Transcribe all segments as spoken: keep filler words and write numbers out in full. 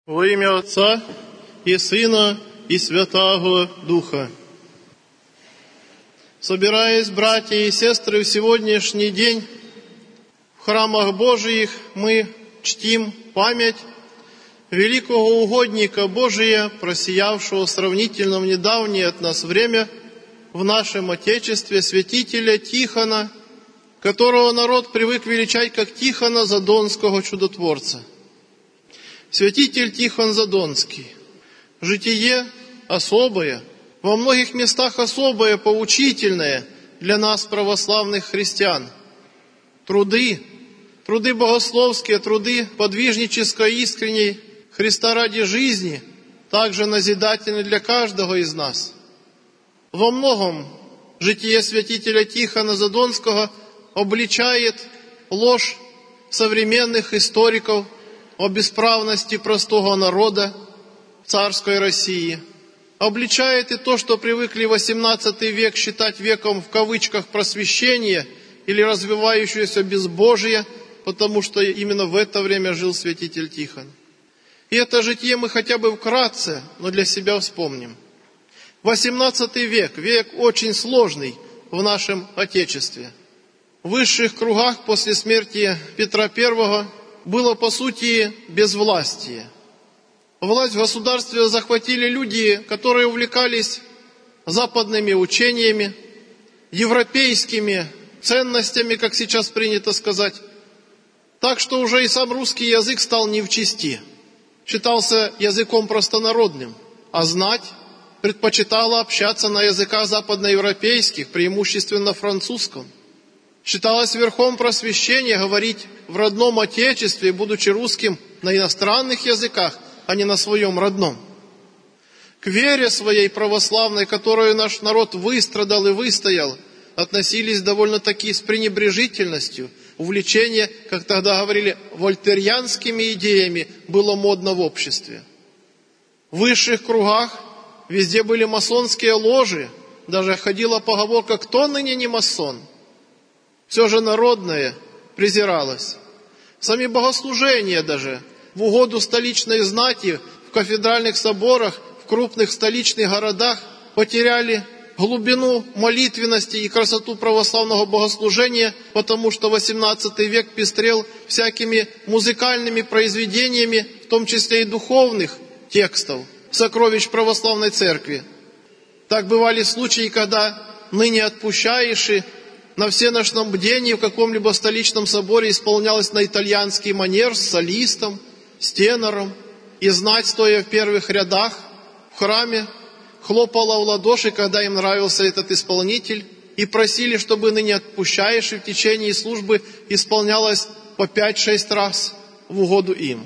Во ім'я Отця і Сина, і Святого Духа. Собираясь, братья и сестры, в сегодняшний день в храмах Божиих мы чтим память великого угодника Божия, просиявшего сравнительно в недавнее от нас время в нашем Отечестве, святителя Тихона, которого народ привык величать как Тихона Задонского чудотворца. Святитель Тихон Задонский. Житие особое, во многих местах особое, поучительное для нас, православных христиан. Труды, труды богословские, труды подвижнической, искренней, Христа ради жизни, также назидательны для каждого из нас. Во многом житие святителя Тихона Задонского обличает ложь современных историков о бесправности простого народа в царской России, обличает и то, что привыкли восемнадцатый век считать веком в кавычках просвещения или развивающегося безбожия, потому что именно в это время жил святитель Тихон. И это житие мы хотя бы вкратце, но для себя вспомним. восемнадцатый век, век очень сложный в нашем Отечестве. В высших кругах после смерти Петра Первого было, по сути, безвластие. Власть в государстве захватили люди, которые увлекались западными учениями, европейскими ценностями, как сейчас принято сказать. Так что уже и сам русский язык стал не в чести. Считался языком простонародным, а знать предпочитала общаться на языках западноевропейских, преимущественно французском. Считалось верхом просвещения говорить в родном Отечестве, будучи русским, на иностранных языках, а не на своем родном. К вере своей православной, которую наш народ выстрадал и выстоял, относились довольно-таки с пренебрежительностью. Увлечение, как тогда говорили, вольтерианскими идеями было модно в обществе. В высших кругах везде были масонские ложи, даже ходила поговорка «Кто ныне не масон?». Все же народное презиралось. Сами богослужения даже в угоду столичной знати в кафедральных соборах, в крупных столичных городах потеряли глубину молитвенности и красоту православного богослужения, потому что восемнадцатый век пестрел всякими музыкальными произведениями, в том числе и духовных текстов, сокровищ православной церкви. Так бывали случаи, когда ныне отпущающие на всеношном бдении в каком-либо столичном соборе исполнялось на итальянский манер с солистом, с тенором, и знать, стоя в первых рядах в храме, хлопала в ладоши, когда им нравился этот исполнитель, и просили, чтобы ныне отпущающий в течение службы исполнялось по пять-шесть раз в угоду им.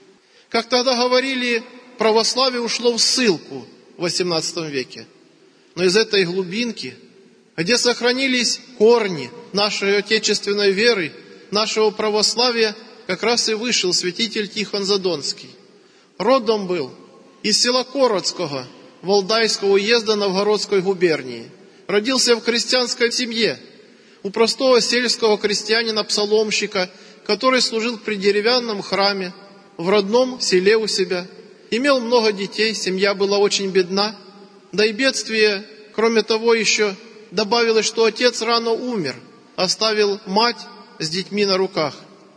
Как тогда говорили, православие ушло в ссылку в восемнадцатом веке. Но из этой глубинки, где сохранились корни нашей отечественной веры, нашего православия, как раз и вышел святитель Тихон Задонский. Родом был из села Коротского, Валдайского уезда Новгородской губернии. Родился в крестьянской семье, у простого сельского крестьянина-псаломщика, который служил при деревянном храме, в родном селе у себя. Имел много детей, семья была очень бедна, да и бедствие, кроме того, еще добавилось, что отец рано умер, оставил мать с детьми на руках.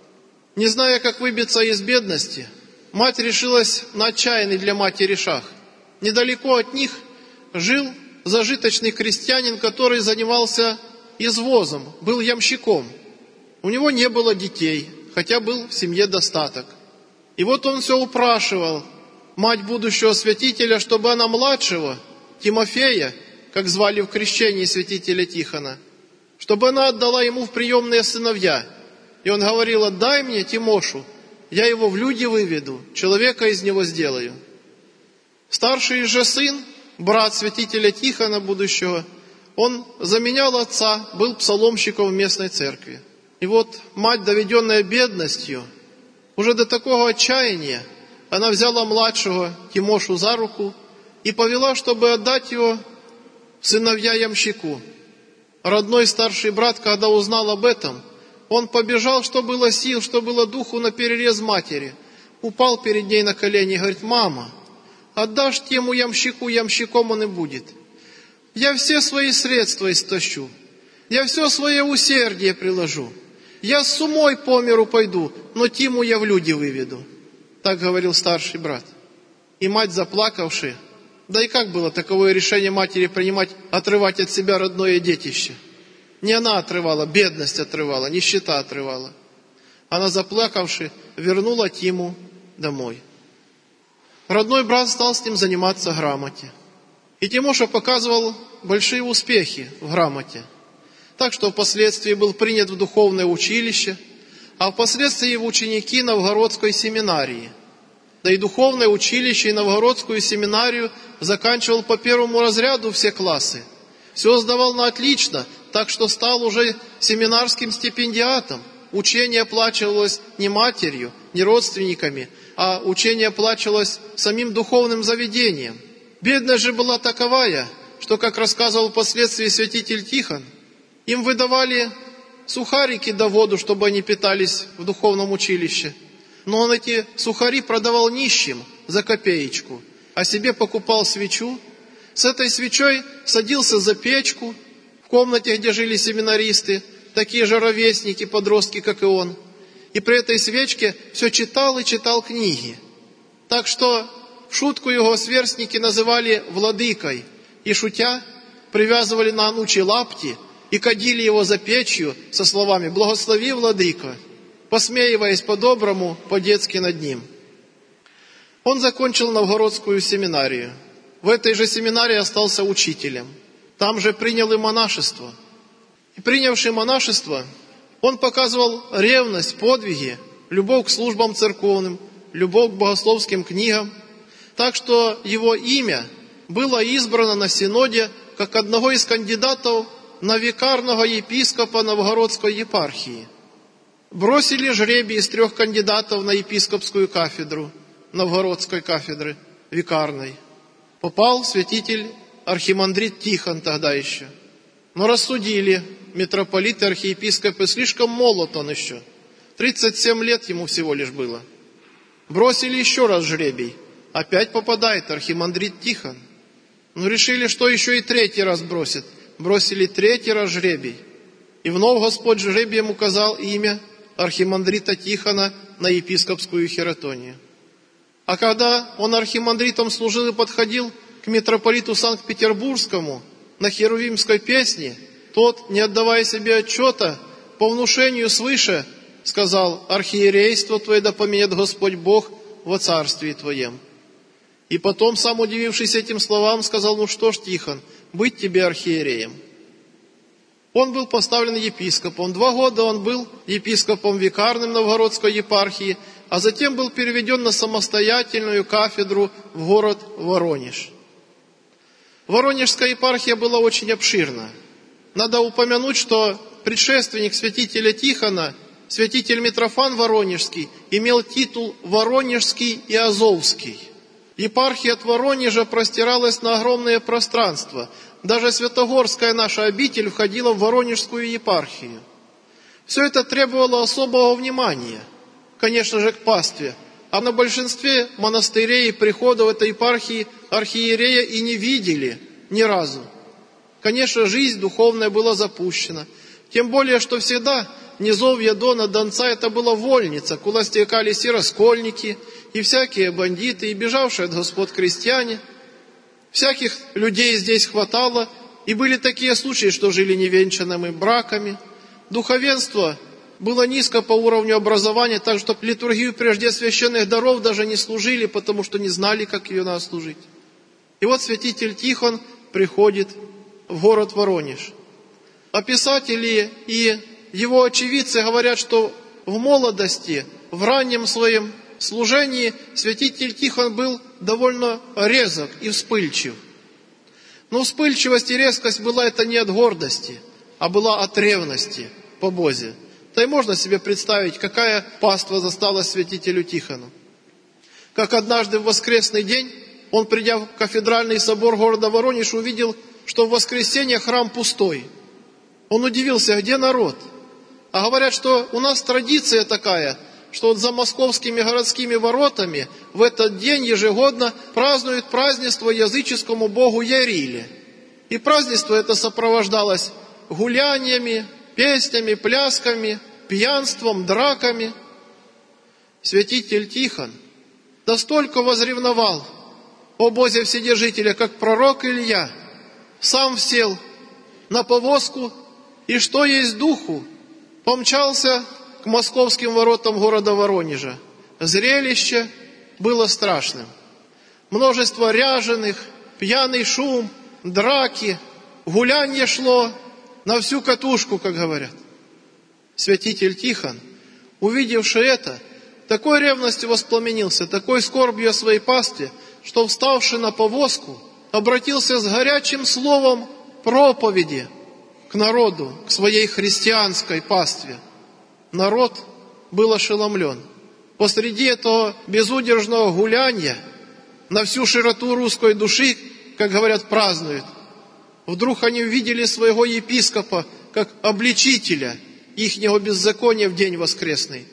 Не зная, как выбиться из бедности, мать решилась на отчаянный для матери шаг. Недалеко от них жил зажиточный крестьянин, который занимался извозом, был ямщиком. У него не было детей, хотя был в семье достаток. И вот он все упрашивал мать будущего святителя, чтобы она младшего, Тимофея, как звали в крещении святителя Тихона, чтобы она отдала ему в приемные сыновья. И он говорил: отдай мне Тимошу, я его в люди выведу, человека из него сделаю. Старший же сын, брат святителя Тихона будущего, он заменял отца, был псаломщиком в местной церкви. И вот мать, доведенная бедностью, уже до такого отчаяния, она взяла младшего Тимошу за руку и повела, чтобы отдать его сыновья ямщику. Родной старший брат, когда узнал об этом, он побежал, что было сил, что было духу, на перерез матери. упал перед ней на колени и говорит: «Мама, отдашь тему ямщику, ямщиком он и будет. Я все свои средства истощу, я все свое усердие приложу. Я с умой по миру пойду, но Тиму я в люди выведу». Так говорил старший брат. И мать, заплакавши, да и как было таковое решение матери принимать, отрывать от себя родное детище? Не она отрывала, бедность отрывала, нищета отрывала. Она, заплакавши, вернула Тиму домой. Родной брат стал с ним заниматься грамоте. И Тимоша показывал большие успехи в грамоте. Так что впоследствии был принят в духовное училище, а впоследствии в ученики Новгородской семинарии. Да и духовное училище и Новгородскую семинарию заканчивал по первому разряду все классы. Все сдавал на отлично, так что стал уже семинарским стипендиатом. Учение оплачивалось не матерью, не родственниками, а учение оплачивалось самим духовным заведением. Бедность же была таковая, что, как рассказывал впоследствии святитель Тихон, им выдавали сухарики да воду, чтобы они питались в духовном училище. Но он эти сухари продавал нищим за копеечку, а себе покупал свечу. С этой свечой садился за печку в комнате, где жили семинаристы, такие же ровесники, подростки, как и он. И при этой свечке все читал и читал книги. Так что в шутку его сверстники называли владыкой, и, шутя, привязывали на анучи лапти и кадили его за печью со словами: «Благослови, владыка», посмеиваясь по-доброму, по-детски над ним. Он закончил Новгородскую семинарию. В этой же семинарии остался учителем. Там же принял и монашество. И принявший монашество, он показывал ревность, подвиги, любовь к службам церковным, любовь к богословским книгам. Так что его имя было избрано на синоде как одного из кандидатов на викарного епископа Новгородской епархии. Бросили жребий из трех кандидатов на епископскую кафедру, Новгородской кафедры, викарной. Попал святитель архимандрит Тихон тогда еще. Но рассудили митрополиты, архиепископы, слишком молод он еще. тридцать семь лет ему всего лишь было. Бросили еще раз жребий. Опять попадает архимандрит Тихон. Ну, решили, что еще и третий раз бросит. Бросили третий раз жребий. И вновь Господь жребием указал имя архимандрита Тихона на епископскую хератонию. А когда он архимандритом служил и подходил к митрополиту Санкт-Петербургскому на херувимской песне, тот, не отдавая себе отчета, по внушению свыше сказал: «Архиерейство Твое да поменет Господь Бог во царствии Твоем». И потом, сам удивившись этим словам, сказал: «Ну что ж, Тихон, быть тебе архиереем». Он был поставлен епископом. Два года он был епископом викарным Новгородской епархии, а затем был переведен на самостоятельную кафедру в город Воронеж. Воронежская епархия была очень обширна. Надо упомянуть, что предшественник святителя Тихона, святитель Митрофан Воронежский, имел титул Воронежский и Азовский. Епархия от Воронежа простиралась на огромное пространство. Даже Святогорская наша обитель входила в Воронежскую епархию. Все это требовало особого внимания, конечно же, к пастве. А на большинстве монастырей и приходов этой епархии архиерея и не видели ни разу. Конечно, жизнь духовная была запущена. Тем более, что всегда низовья Дона, Донца, это была вольница, куда стекались и раскольники, и всякие бандиты, и бежавшие от господ крестьяне. Всяких людей здесь хватало, и были такие случаи, что жили невенчанными браками. Духовенство было низко по уровню образования, так что литургию прежде священных даров даже не служили, потому что не знали, как ее надо служить. И вот святитель Тихон приходит в город Воронеж. А писатели и его очевидцы говорят, что в молодости, в раннем своем служении святитель Тихон был довольно резок и вспыльчив. Но вспыльчивость и резкость была это не от гордости, а была от ревности по Бозе. Да и можно себе представить, какая паства застала святителю Тихону. Как однажды в воскресный день он, придя в кафедральный собор города Воронеж, увидел, что в воскресенье храм пустой. Он удивился, где народ? А говорят, что у нас традиция такая, что вот за московскими городскими воротами в этот день ежегодно празднуют празднество языческому богу Яриле. И празднество это сопровождалось гуляниями, песнями, плясками, пьянством, драками. Святитель Тихон настолько возревновал о Бозе Вседержителя, как пророк Илья, сам сел на повозку и, что есть духу, помчался к московским воротам города Воронежа. Зрелище было страшным. Множество ряженых, пьяный шум, драки, гулянье шло на всю катушку, как говорят. Святитель Тихон, увидевши это, такой ревностью воспламенился, такой скорбью о своей пастве, что, вставши на повозку, обратился с горячим словом проповеди к народу, к своей христианской пастве. Народ был ошеломлен. Посреди этого безудержного гуляния на всю широту русской души, как говорят, празднуют. Вдруг они увидели своего епископа как обличителя ихнего беззакония в день воскресный.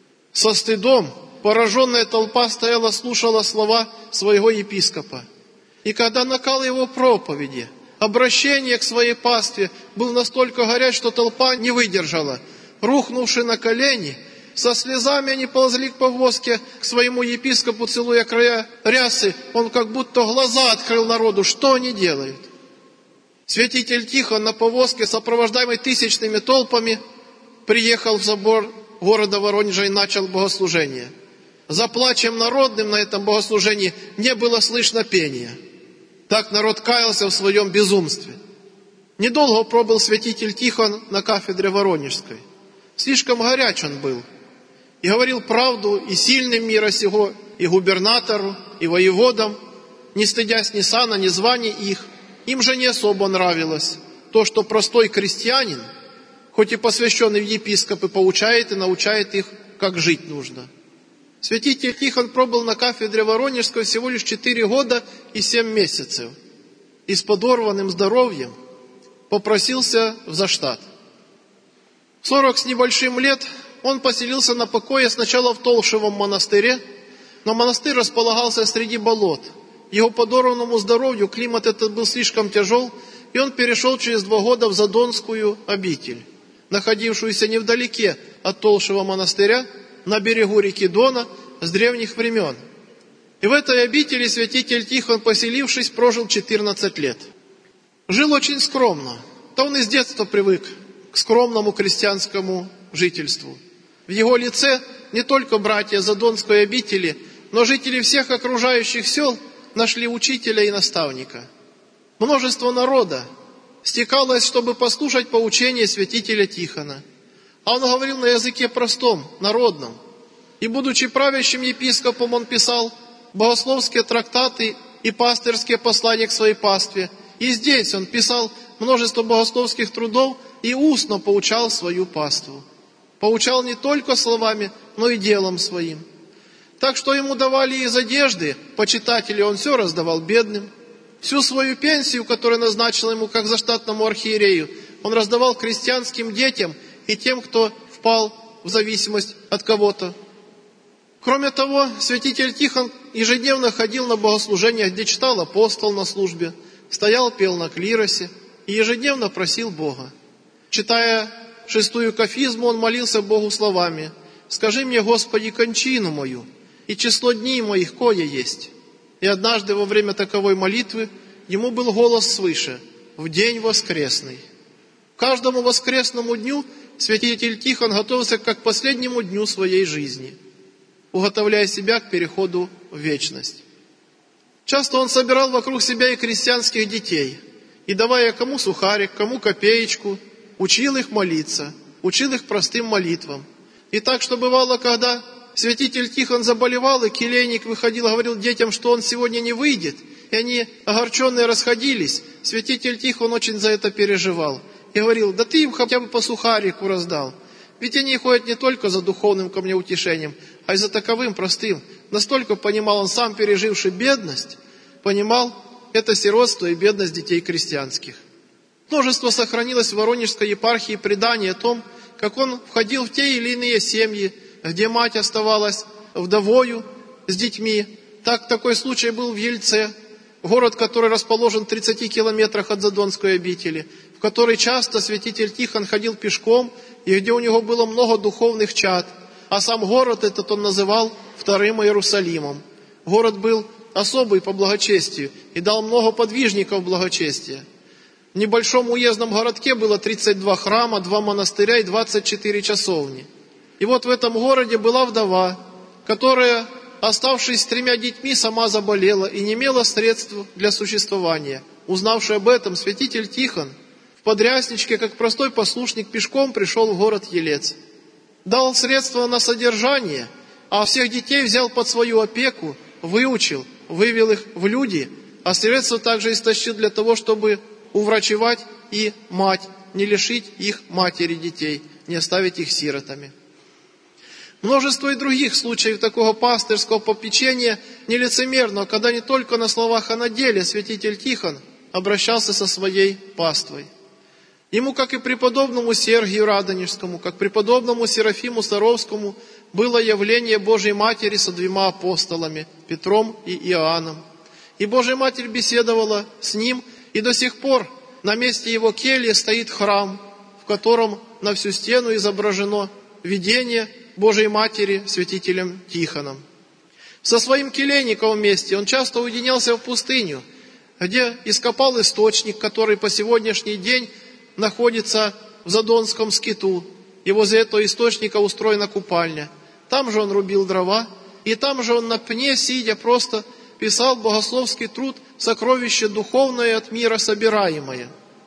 Со стыдом пораженная толпа стояла, слушала слова своего епископа. И когда накал его проповеди, обращение к своей пастве был настолько горяч, что толпа не выдержала. Рухнувши на колени, со слезами они ползли к повозке, к своему епископу, целуя края рясы. Он как будто глаза открыл народу, что они делают. Святитель Тихон на повозке, сопровождаемый тысячными толпами, приехал в собор города Воронежа и начал богослужение. За плачем народным на этом богослужении не было слышно пения. Так народ каялся в своем безумстве. Недолго пробыл святитель Тихон на кафедре Воронежской. Слишком горяч он был. И говорил правду и сильным мира сего, и губернатору, и воеводам, не стыдясь ни сана, ни званий их. Им же не особо нравилось то, что простой крестьянин, хоть и посвященный в епископы, поучает и научает их, как жить нужно. Святитель Тихон пробыл на кафедре Воронежской всего лишь четыре года и семь месяцев. И с подорванным здоровьем попросился в заштат. В сорок с небольшим лет он поселился на покое сначала в Толшевом монастыре, но монастырь располагался среди болот. Его подорванному здоровью климат этот был слишком тяжел, и он перешел через два года в Задонскую обитель, находившуюся невдалеке от Толшего монастыря, на берегу реки Дона с древних времен. И в этой обители святитель Тихон, поселившись, прожил четырнадцать лет. Жил очень скромно, то он и с детства привык к скромному крестьянскому жительству. В его лице не только братья Задонской обители, но жители всех окружающих сел нашли учителя и наставника. Множество народа стекалось, чтобы послушать поучение святителя Тихона. А он говорил на языке простом, народном. И, будучи правящим епископом, он писал богословские трактаты и пастырские послания к своей пастве. И здесь он писал множество богословских трудов и устно поучал свою паству. Поучал не только словами, но и делом своим. Так что ему давали из одежды, почитатели он все раздавал бедным. Всю свою пенсию, которую назначил ему как заштатному архиерею, он раздавал крестьянским детям и тем, кто впал в зависимость от кого-то. Кроме того, святитель Тихон ежедневно ходил на богослужения, где читал апостол на службе, стоял, пел на клиросе и ежедневно просил Бога. Читая шестую кафизму, он молился Богу словами: «Скажи мне, Господи, кончину мою, и число дней моих кое есть». И однажды во время таковой молитвы ему был голос свыше: «В день воскресный». Каждому воскресному дню святитель Тихон готовился как к последнему дню своей жизни, уготовляя себя к переходу в вечность. Часто он собирал вокруг себя и крестьянских детей, и, давая кому сухарик, кому копеечку, учил их молиться, учил их простым молитвам. И так, что бывало, когда святитель Тихон заболевал, и келейник выходил, говорил детям, что он сегодня не выйдет, и они, огорченные, расходились, святитель Тихон очень за это переживал. И говорил: да ты им хотя бы по сухарику раздал. Ведь они ходят не только за духовным ко мне утешением, а и за таковым простым. Настолько понимал он, сам переживший бедность, понимал это сиротство и бедность детей крестьянских. Множество сохранилось в Воронежской епархии преданий о том, как он входил в те или иные семьи, где мать оставалась вдовою с детьми. Так такой случай был в Ельце, город, который расположен в тридцати километрах от Задонской обители, в который часто святитель Тихон ходил пешком, и где у него было много духовных чад. А сам город этот он называл Вторым Иерусалимом. Город был особый по благочестию и дал много подвижников благочестия. В небольшом уездном городке было тридцать два храма, два монастыря и двадцать четыре часовни. И вот в этом городе была вдова, которая, оставшись с тремя детьми, сама заболела и не имела средств для существования. Узнавший об этом, святитель Тихон в подрясничке, как простой послушник, пешком пришел в город Елец. Дал средства на содержание, а всех детей взял под свою опеку, выучил, вывел их в люди, а средства также истощил для того, чтобы уврачевать и мать, не лишить их матери детей, не оставить их сиротами. Множество и других случаев такого пастырского попечения нелицемерного, когда не только на словах, а на деле святитель Тихон обращался со своей паствой. Ему, как и преподобному Сергию Радонежскому, как преподобному Серафиму Саровскому, было явление Божьей Матери со двумя апостолами, Петром и Иоанном. И Божья Матерь беседовала с ним, и до сих пор на месте его кельи стоит храм, в котором на всю стену изображено видение Божьей Матери святителем Тихоном. Со своим келейником вместе он часто уединялся в пустыню, где ископал источник, который по сегодняшний день находится в Задонском скиту, и возле этого источника устроена купальня. Там же он рубил дрова, и там же он на пне, сидя, просто писал богословский труд «Сокровище духовное от мира собираемое».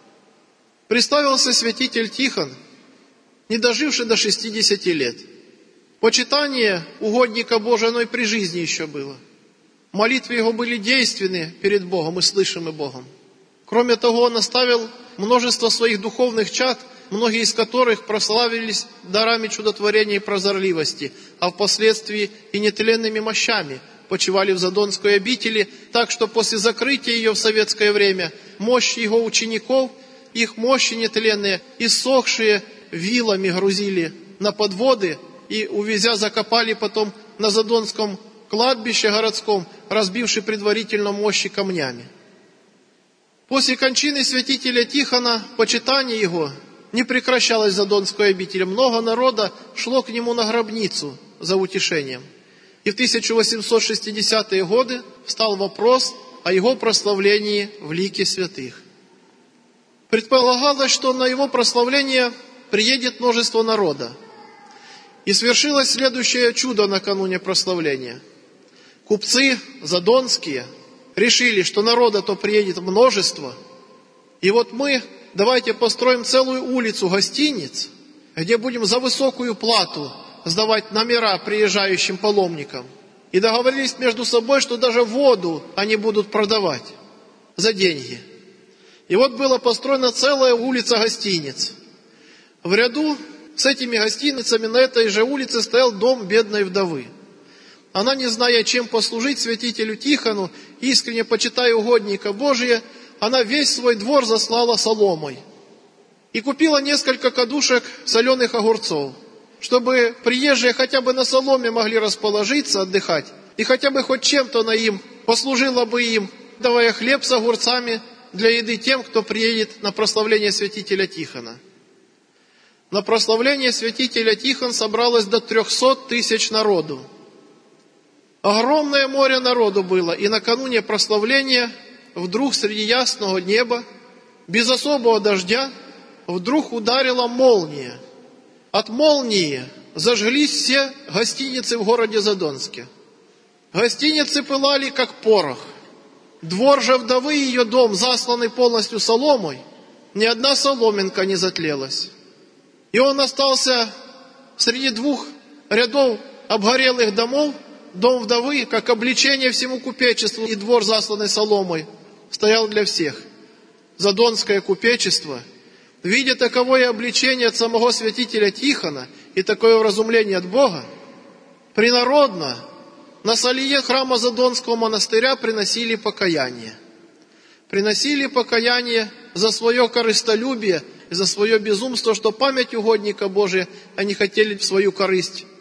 Представился святитель Тихон, не доживший до шестидесяти лет. Почитание угодника Божия, оно и при жизни еще было. Молитвы его были действенны перед Богом и слышимы Богом. Кроме того, он оставил множество своих духовных чад, многие из которых прославились дарами чудотворения и прозорливости, а впоследствии и нетленными мощами почивали в Задонской обители, так что после закрытия ее в советское время мощи его учеников, их мощи нетленные, иссохшие, вилами грузили на подводы и, увезя, закопали потом на Задонском кладбище городском, разбивши предварительно мощи камнями. После кончины святителя Тихона почитание его не прекращалось в Задонской обители. Много народа шло к нему на гробницу за утешением. И в тысяча восемьсот шестидесятые годы встал вопрос о его прославлении в лике святых. Предполагалось, что на его прославление приедет множество народа. И свершилось следующее чудо накануне прославления. Купцы задонские решили, что народа-то приедет множество, и вот мы давайте построим целую улицу гостиниц, где будем за высокую плату сдавать номера приезжающим паломникам. И договорились между собой, что даже воду они будут продавать за деньги. И вот была построена целая улица гостиниц. В ряду с этими гостиницами на этой же улице стоял дом бедной вдовы. Она, не зная, чем послужить святителю Тихону, искренне почитая угодника Божия, она весь свой двор заслала соломой. И купила несколько кадушек соленых огурцов, чтобы приезжие хотя бы на соломе могли расположиться, отдыхать, и хотя бы хоть чем-то она им послужила бы им, давая хлеб с огурцами для еды тем, кто приедет на прославление святителя Тихона. На прославление святителя Тихон собралось до трехсот тысяч народу. Огромное море народу было, и накануне прославления вдруг среди ясного неба, без особого дождя, вдруг ударила молния. От молнии зажглись все гостиницы в городе Задонске. Гостиницы пылали, как порох. Двор же вдовы и ее дом, засланный полностью соломой, ни одна соломинка не затлелась. И он остался среди двух рядов обгорелых домов. Дом вдовы, как обличение всему купечеству, и двор, засланный соломой, стоял для всех. Задонское купечество, видя таковое обличение от самого святителя Тихона и такое вразумление от Бога, принародно на солие храма Задонского монастыря приносили покаяние. Приносили покаяние за свое корыстолюбие и за свое безумство, что память угодника Божия они хотели в свою корысть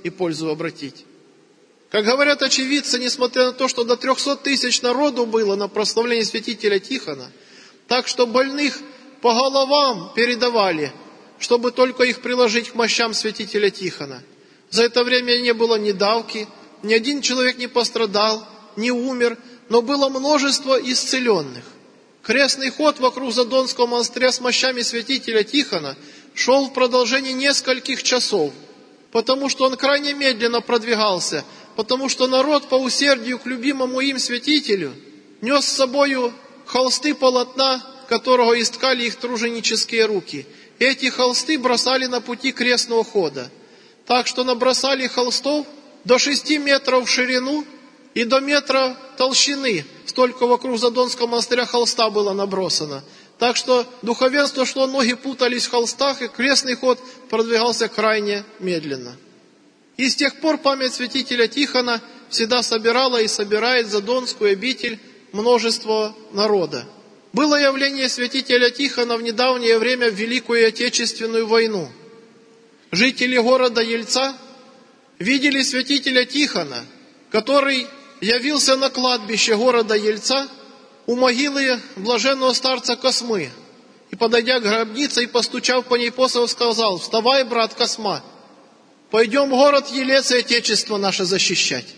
и пользу обратить. Как говорят очевидцы, несмотря на то, что до трехсот тысяч народу было на прославление святителя Тихона, так что больных по головам передавали, чтобы только их приложить к мощам святителя Тихона. За это время не было ни давки, ни один человек не пострадал, не умер, но было множество исцеленных. Крестный ход вокруг Задонского монастыря с мощами святителя Тихона шел в продолжении нескольких часов, потому что он крайне медленно продвигался, потому что народ по усердию к любимому им святителю нес с собою холсты полотна, которого искали их труженические руки. И эти холсты бросали на пути крестного хода. Так что набросали холстов до шести метров в ширину и до метра толщины. Столько вокруг Задонского монастыря холста было набросано. Так что духовенство шло, ноги путались в холстах, и крестный ход продвигался крайне медленно. И с тех пор память святителя Тихона всегда собирала и собирает в Задонскую обитель множество народа. Было явление святителя Тихона в недавнее время в Великую Отечественную войну. Жители города Ельца видели святителя Тихона, который явился на кладбище города Ельца у могилы блаженного старца Космы. И, подойдя к гробнице и постучав по ней посохом, сказал: «Вставай, брат Косма, пойдем в город Елец и Отечество наше защищать».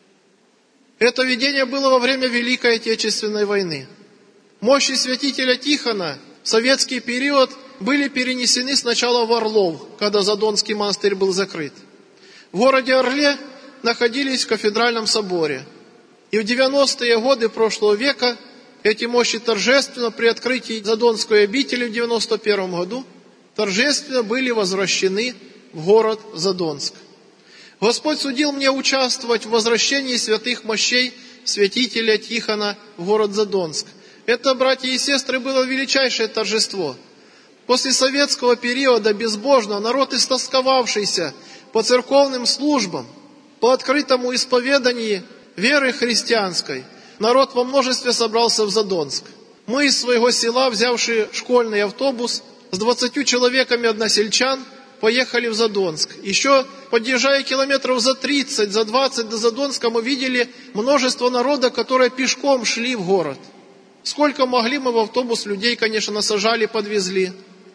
Это видение было во время Великой Отечественной войны. Мощи святителя Тихона в советский период были перенесены сначала в Орлов, когда Задонский монастырь был закрыт. В городе Орле находились в кафедральном соборе. И в девяностые годы прошлого века эти мощи торжественно при открытии Задонской обители в девяносто первом году торжественно были возвращены в город Задонск. Господь судил мне участвовать в возвращении святых мощей святителя Тихона в город Задонск. Это, братья и сестры, было величайшее торжество. После советского периода безбожно народ, истосковавшийся по церковным службам, по открытому исповеданию веры христианской, народ во множестве собрался в Задонск. Мы из своего села, взявши школьный автобус, с двадцатью человеками односельчан, поехали в Задонск. Еще подъезжая километров за тридцать, за двадцать до Задонска, мы видели множество народа, которые пешком шли в город. Сколько могли, мы в автобус людей, конечно, насажали, подвезли.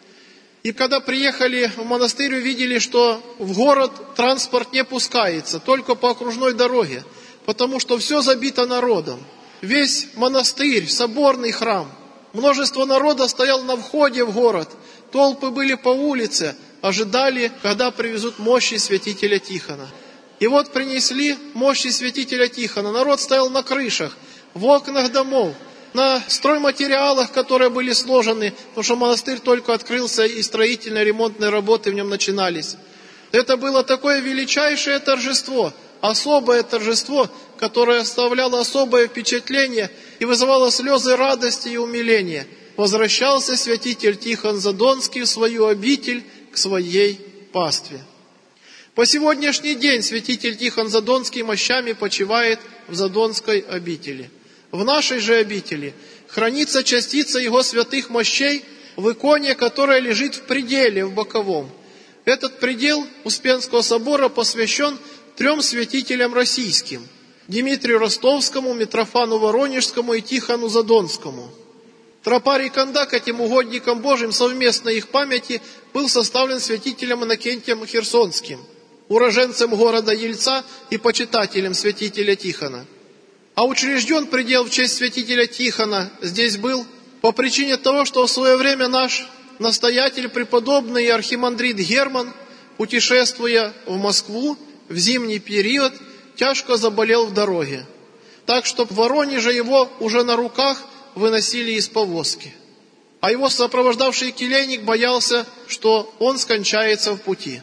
И когда приехали в монастырь, увидели, что в город транспорт не пускается, только по окружной дороге, потому что все забито народом. Весь монастырь, соборный храм, множество народа стояло на входе в город, толпы были по улице, ожидали, когда привезут мощи святителя Тихона. И вот принесли мощи святителя Тихона. Народ стоял на крышах, в окнах домов, на стройматериалах, которые были сложены, потому что монастырь только открылся, и строительно-ремонтные работы в нем начинались. Это было такое величайшее торжество, особое торжество, которое оставляло особое впечатление и вызывало слезы радости и умиления. Возвращался святитель Тихон Задонский в свою обитель, к своей пастве. По сегодняшний день святитель Тихон Задонский мощами почивает в Задонской обители. В нашей же обители хранится частица его святых мощей в иконе, которая лежит в пределе, в боковом. Этот предел Успенского собора посвящен трем святителям российским: Дмитрию Ростовскому, Митрофану Воронежскому и Тихону Задонскому. Тропарий Канда к этим угодникам Божьим совместно их памяти был составлен святителем Иннокентием Херсонским, уроженцем города Ельца и почитателем святителя Тихона. А учрежден предел в честь святителя Тихона здесь был по причине того, что в свое время наш настоятель, преподобный архимандрит Герман, путешествуя в Москву в зимний период, тяжко заболел в дороге. Так что в Воронеже его уже на руках выносили из повозки. А его сопровождавший келейник боялся, что он скончается в пути.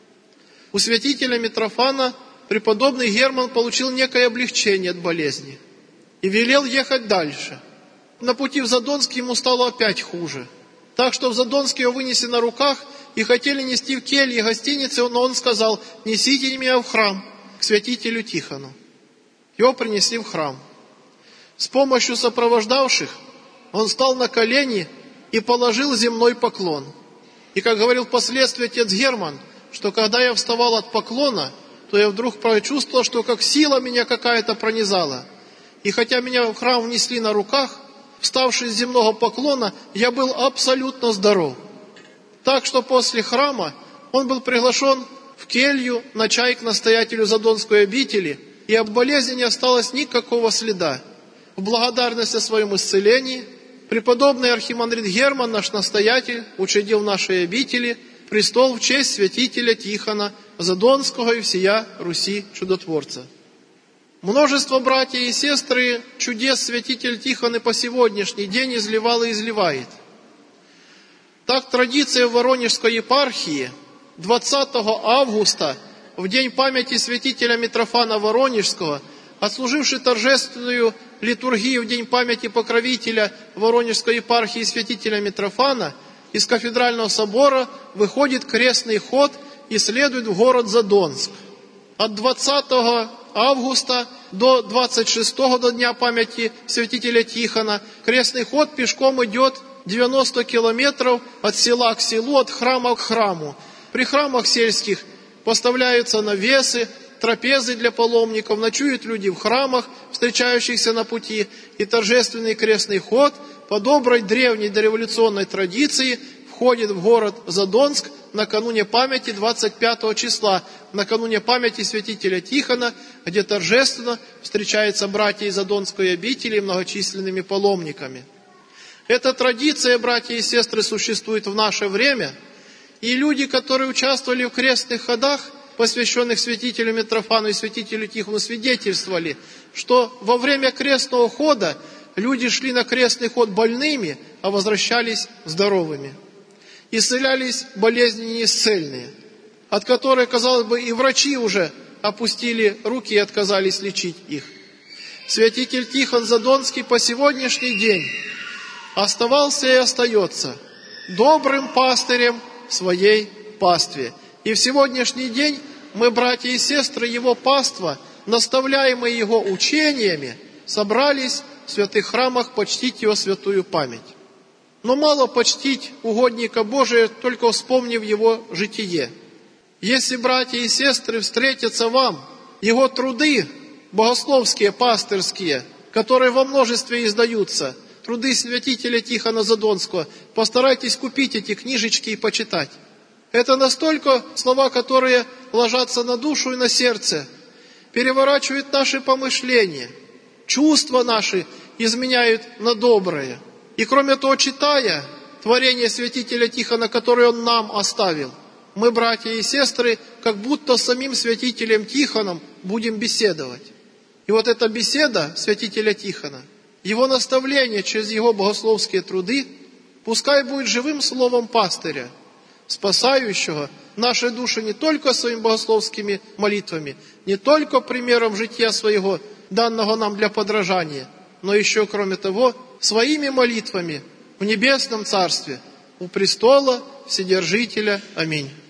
У святителя Митрофана преподобный Герман получил некое облегчение от болезни и велел ехать дальше. На пути в Задонск ему стало опять хуже. Так что в Задонске его вынесли на руках и хотели нести в келье гостиницы, но он сказал: «Несите меня в храм, к святителю Тихону». Его принесли в храм. С помощью сопровождавших он встал на колени и положил земной поклон. И, как говорил впоследствии отец Герман, что когда я вставал от поклона, то я вдруг почувствовал, что как сила меня какая-то пронизала. И хотя меня в храм внесли на руках, вставший с земного поклона, я был абсолютно здоров. Так что после храма он был приглашен в келью на чай к настоятелю Задонской обители, и об болезни не осталось никакого следа. В благодарность о своем исцелении преподобный архимандрит Герман, наш настоятель, учредил в нашей обители престол в честь святителя Тихона Задонского и всея Руси чудотворца. Множество братья и сестры чудес святитель Тихон и по сегодняшний день изливал и изливает. Так традиция в Воронежской епархии двадцатого августа, в день памяти святителя Митрофана Воронежского, отслуживший торжественную литургию в день памяти покровителя Воронежской епархии святителя Митрофана, из кафедрального собора выходит крестный ход и следует в город Задонск. От двадцатого августа до двадцать шестого, до дня памяти святителя Тихона, крестный ход пешком идет девяносто километров от села к селу, от храма к храму. При храмах сельских поставляются навесы, трапезы для паломников, ночуют люди в храмах, встречающихся на пути, и торжественный крестный ход по доброй древней дореволюционной традиции входит в город Задонск накануне памяти двадцать пятого числа, накануне памяти святителя Тихона, где торжественно встречаются братья из Задонской обители многочисленными паломниками. Эта традиция, братья и сестры, существует в наше время, и люди, которые участвовали в крестных ходах, посвященных святителю Митрофану и святителю Тихону, свидетельствовали, что во время крестного хода люди шли на крестный ход больными, а возвращались здоровыми. Исцелялись болезни неисцельные, от которых, казалось бы, и врачи уже опустили руки и отказались лечить их. Святитель Тихон Задонский по сегодняшний день оставался и остается добрым пастырем своей пастве. И в сегодняшний день мы, братья и сестры, его паства, наставляемые его учениями, собрались в святых храмах почтить его святую память. Но мало почтить угодника Божия, только вспомнив его житие. Если, братья и сестры, встретятся вам его труды богословские, пастырские, которые во множестве издаются, труды святителя Тихона Задонского, постарайтесь купить эти книжечки и почитать. Это настолько слова, которые ложатся на душу и на сердце, переворачивают наши помышления, чувства наши изменяют на доброе. И кроме того, читая творение святителя Тихона, которое он нам оставил, мы, братья и сестры, как будто с самим святителем Тихоном будем беседовать. И вот эта беседа святителя Тихона, его наставление через его богословские труды, пускай будет живым словом пастыря, спасающего наши души не только своими богословскими молитвами, не только примером жития своего, данного нам для подражания, но еще, кроме того, своими молитвами в небесном Царстве у престола Вседержителя. Аминь.